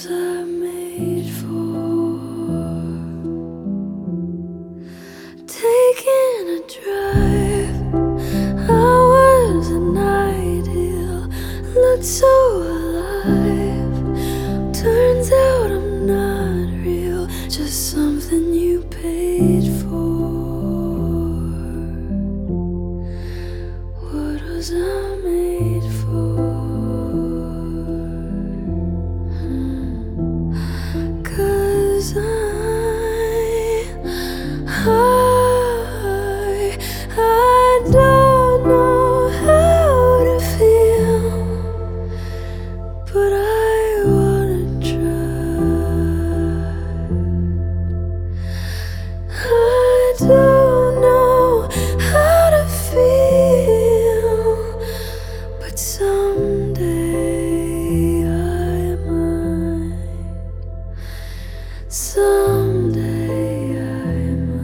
was I made for? Taking a drive, hours an ideal, looked so alive. Turns out I'm not real, just something you paid for. What was I made for? 'Cause I don't know how to feel, but I wanna try. I don't know how to feel, but someday I might. Someday I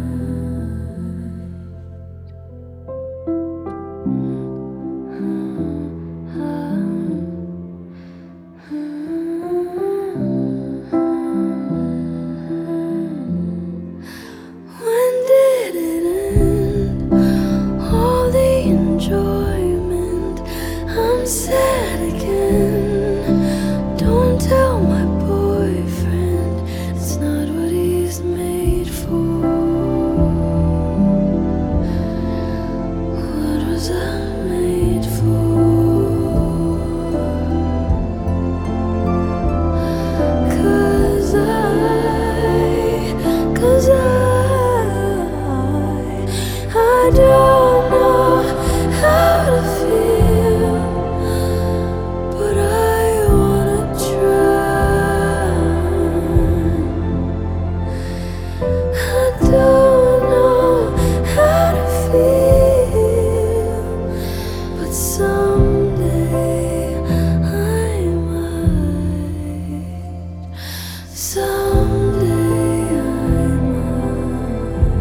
When did it end? All the enjoyment. I'm sad again. Don't tell my boyfriend, it's not what he's made for. What was I made for? 'Cause I don't know how to feel, but I wanna try. I don't know how to feel, but someday I might. Someday I might.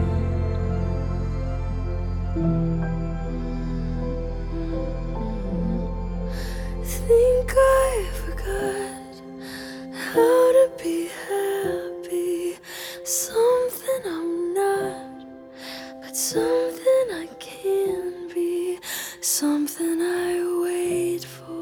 Think I forgot how to be happy. Something I'm not, but something I can be. Something I wait for.